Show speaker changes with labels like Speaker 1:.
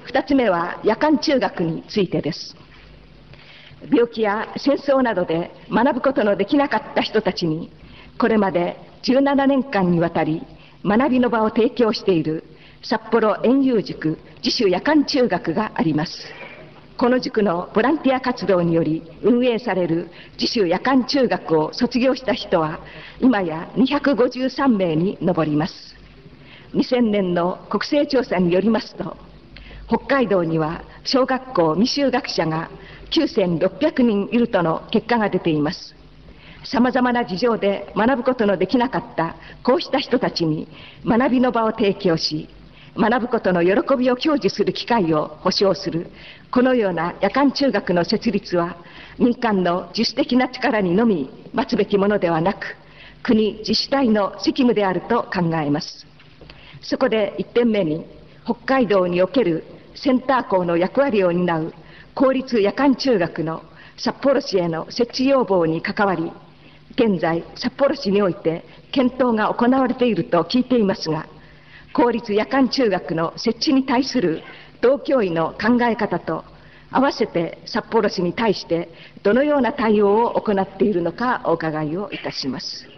Speaker 1: 2つ目は夜間中学についてです。病気や戦争などで学ぶことのできなかった人たちに、これまで17年間にわたり学びの場を提供している札幌遠遊塾自主夜間中学があります。この塾のボランティア活動により運営される自主夜間中学を卒業した人は今や253名に上ります。2000年の国勢調査によりますと、北海道には小学校未就学者が9600人いるとの結果が出ています。さまざまな事情で学ぶことのできなかったこうした人たちに学びの場を提供し、学ぶことの喜びを享受する機会を保障するこのような夜間中学の設立は、民間の自主的な力にのみ待つべきものではなく、国自治体の責務であると考えます。そこで1点目に、北海道におけるセンター校の役割を担う公立夜間中学の札幌市への設置要望に関わり、現在札幌市において検討が行われていると聞いていますが、公立夜間中学の設置に対する道教委の考え方と合わせて札幌市に対してどのような対応を行っているのかお伺いをいたします。